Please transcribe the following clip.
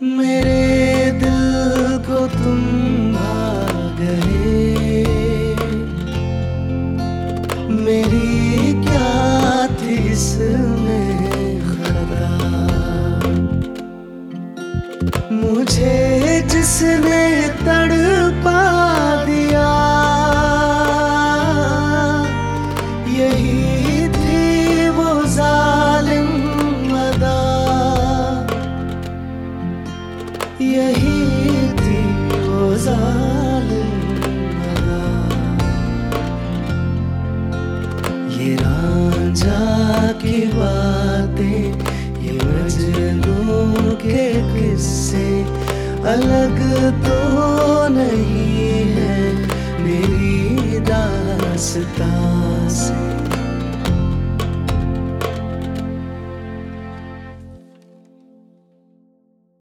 मेरे दिल को तुम भा गए, मेरी क्या थी इसमें खता। मुझे जिसने तड़पा दिया, यही थी वो जालिम अदा, यही थी वो जालिम अदा। ये रांझा की बातें, ये मजनू के किस्से अलग तो नहीं है मेरी दास्तां।